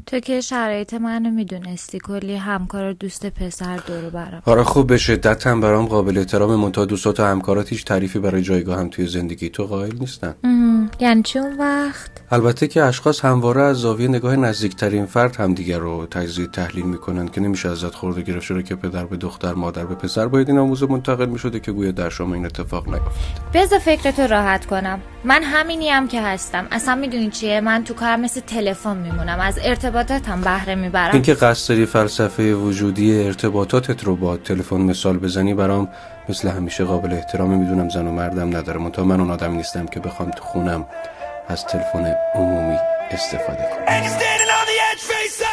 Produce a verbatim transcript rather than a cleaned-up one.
تو که شرایط منو میدونستی، کلی همکار دوست پسر دور برم. آره خب به شدت هم برام قابل احترام، منتها دوستات و همکارات هیچ تعریفی برای جایگاه هم توی زندگی تو قائل نیستن. یعنی چی اون وقت؟ البته که اشخاص همواره از زاویه نگاه نزدیکترین فرد همدیگر رو تجزیه تحلیل میکنن که نمیشه ازت خورده گرفت شده که پدر به دختر، مادر به پسر باید این آموزه منتقل میشده که گویا در شما این اتفاق نیفتاده. بذار فکرتو راحت کنم. من همینیم که هستم. اصلا میدونی چیه؟ من تو کارم مثل تلفن میمونم، از ارتباطاتم بهره میبرم. اینکه قصد داری فلسفه وجودی ارتباطاتت رو با تلفن مثال بزنی برام مثل همیشه قابل احترام. میدونم زن و مردم نداره، منتها من اون آدمی نیستم که بخوام تو خونم از تلفن عمومی استفاده کنم.